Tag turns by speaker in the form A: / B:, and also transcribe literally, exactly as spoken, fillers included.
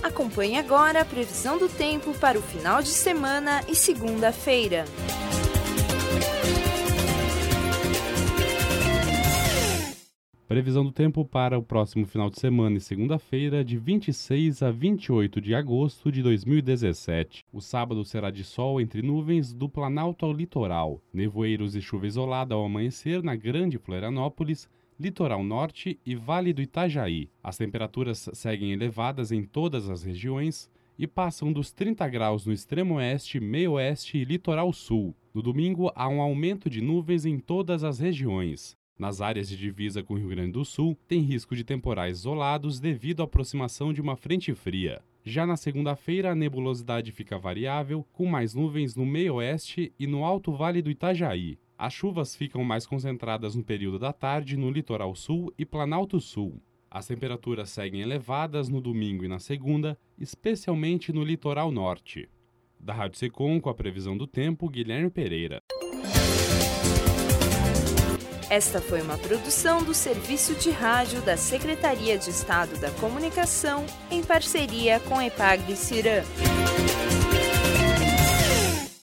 A: Acompanhe agora a previsão do tempo para o final de semana e segunda-feira.
B: Previsão do tempo para o próximo final de semana e segunda-feira, de vinte e seis a vinte e oito de agosto de dois mil e dezessete. O sábado será de sol entre nuvens do Planalto ao litoral, nevoeiros e chuva isolada ao amanhecer na Grande Florianópolis, Litoral Norte e Vale do Itajaí. As temperaturas seguem elevadas em todas as regiões e passam dos trinta graus no extremo oeste, meio oeste e litoral sul. No domingo, há um aumento de nuvens em todas as regiões. Nas áreas de divisa com o Rio Grande do Sul, tem risco de temporais isolados devido à aproximação de uma frente fria. Já na segunda-feira, a nebulosidade fica variável, com mais nuvens no meio oeste e no Alto Vale do Itajaí. As chuvas ficam mais concentradas no período da tarde no litoral sul e Planalto Sul. As temperaturas seguem elevadas no domingo e na segunda, especialmente no litoral norte. Da Rádio Secom, com a previsão do tempo, Guilherme Pereira.
A: Esta foi uma produção do Serviço de Rádio da Secretaria de Estado da Comunicação, em parceria com a EPAGRE-Ciram.